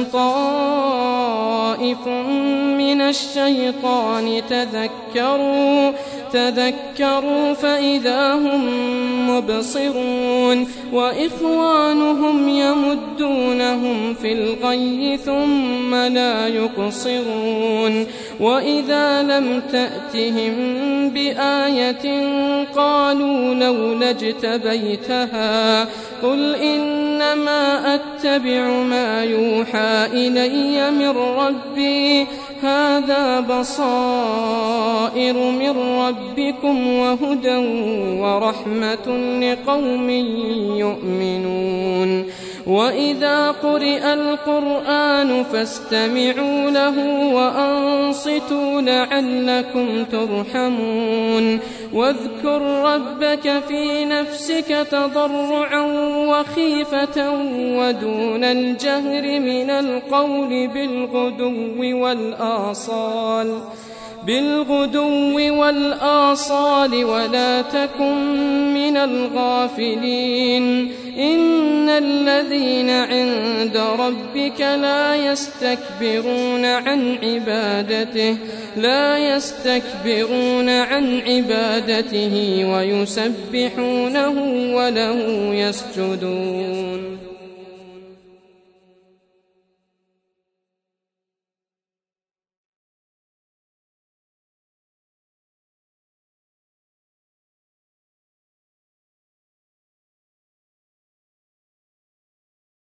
طائف من الشيطان تذكروا تذكروا فإذا هم مبصرون وإخوانهم يمدونهم في الغي ثم لا يقصرون وإذا لم تأتهم بآية قالوا لولا اجتبيتها قل إنما أتبع ما يوحى إلي من ربي هذا بصائر من ربكم وهدى ورحمة لقوم يؤمنون وإذا قرئ القرآن فاستمعوا له وأنصتوا لعلكم ترحمون واذكر ربك في نفسك تضرعا وخيفة ودون الجهر من القول بالغدو والآصال بالغدو والآصال ولا تكن من الغافلين إن الذين عند ربك لا يستكبرون عن عبادته لا يستكبرون عن عبادته ويسبحونه وله يسجدون